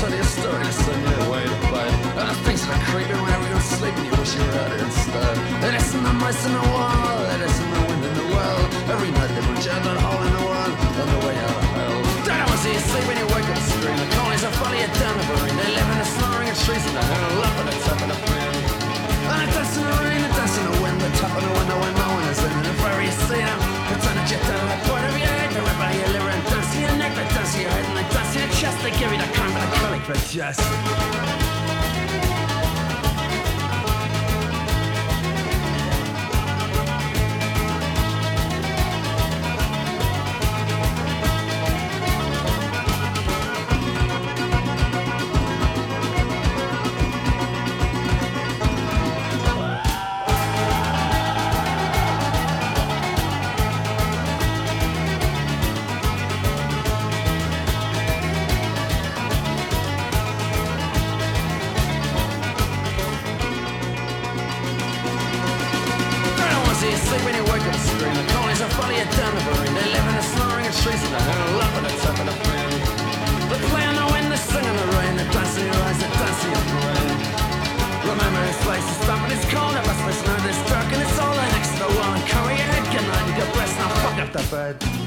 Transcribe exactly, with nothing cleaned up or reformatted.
tell you a story to send you away to bed. And the things that are creeping whenever you're sleeping, you wish you were out instead. It isn't the mice in the wall, it isn't the wind in the well. Every night they punch out that hole in the wall on the way out of hell. Don't want to see you sleep when you wake up and scream. The colonies are follow you down the rain. They live in the snoring of trees and they huddle up at the top of the frame. And it dance in the rain, it dance in the wind, the top of the window when no one is in. And if ever you see them, pretend that you're down the point of your head. They rip out your liver and dance to your neck, they dance to your head and they dance to your chest. They give you the cramp and the colic for just. Sleep when you wake up and scream. The colonies will follow you down the rain. They live in the snoring of trees and they huddle up at the top of the frame. They play on the wind, they sing in the rain. They dance in your eyes, they dance in your brain. Remember this place is damp and it's cold. I must listen to this dark and it's all right next to the wall. And cover your head, good night, and your breast, now fuck up the bed.